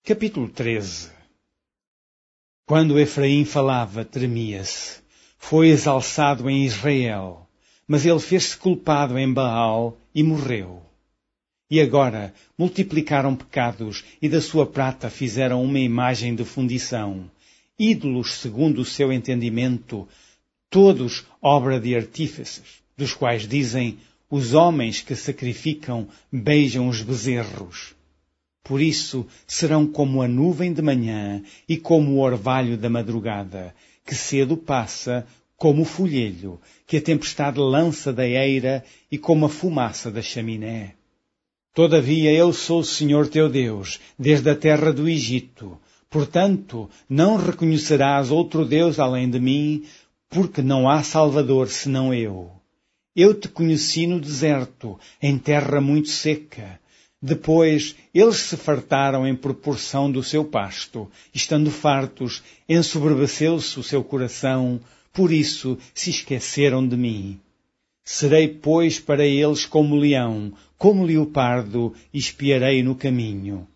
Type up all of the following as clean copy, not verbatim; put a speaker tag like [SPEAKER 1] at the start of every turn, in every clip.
[SPEAKER 1] Capítulo 13. Quando Efraim falava, tremia-se. Foi exalçado em Israel, mas ele fez-se culpado em Baal e morreu. E agora multiplicaram pecados e da sua prata fizeram uma imagem de fundição, ídolos segundo o seu entendimento, todos obra de artífices, dos quais dizem: os homens que sacrificam beijam os bezerros. Por isso serão como a nuvem de manhã e como o orvalho da madrugada, que cedo passa, como o folhelho, que a tempestade lança da eira e como a fumaça da chaminé. Todavia eu sou o Senhor teu Deus, desde a terra do Egito. Portanto, não reconhecerás outro Deus além de mim, porque não há Salvador senão eu. Eu te conheci no deserto, em terra muito seca. Depois eles se fartaram em proporção do seu pasto. Estando fartos, ensoberbeceu-se o seu coração, por isso se esqueceram de mim. Serei, pois, para eles como leão, como leopardo, e espiarei no caminho.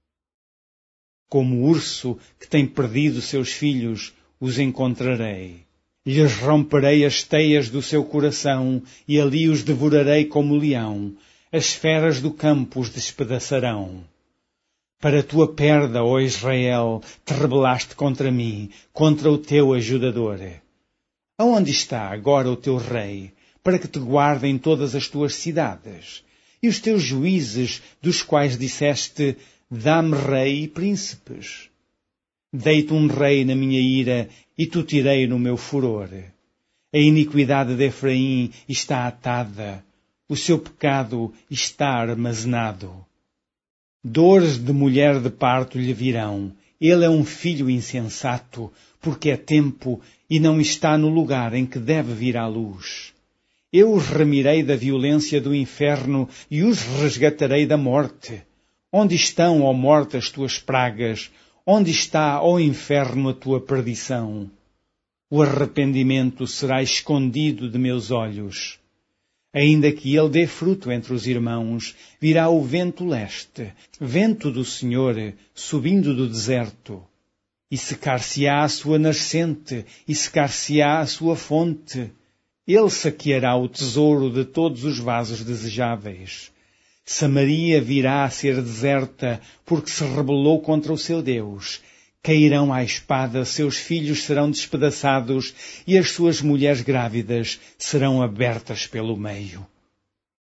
[SPEAKER 1] Como urso que tem perdido seus filhos, os encontrarei. Lhes romperei as teias do seu coração, e ali os devorarei como leão. As feras do campo os despedaçarão. Para tua perda, ó Israel, te rebelaste contra mim, contra o teu ajudador. Aonde está agora o teu rei, para que te guardem todas as tuas cidades? E os teus juízes, dos quais disseste: dá-me rei e príncipes? Dei-te um rei na minha ira, e tu tirei no meu furor. A iniquidade de Efraim está atada, o seu pecado está armazenado. Dores de mulher de parto lhe virão. Ele é um filho insensato, porque é tempo e não está no lugar em que deve vir à luz. Eu os remirei da violência do inferno e os resgatarei da morte. Onde estão, ó morte, as tuas pragas? Onde está, ó inferno, a tua perdição? O arrependimento será escondido de meus olhos. Ainda que ele dê fruto entre os irmãos, virá o vento leste, vento do Senhor, subindo do deserto. E secar-se-á a sua nascente, e secar-se-á a sua fonte. Ele saqueará o tesouro de todos os vasos desejáveis. Samaria virá a ser deserta, porque se rebelou contra o seu Deus. Cairão à espada, seus filhos serão despedaçados, e as suas mulheres grávidas serão abertas pelo meio.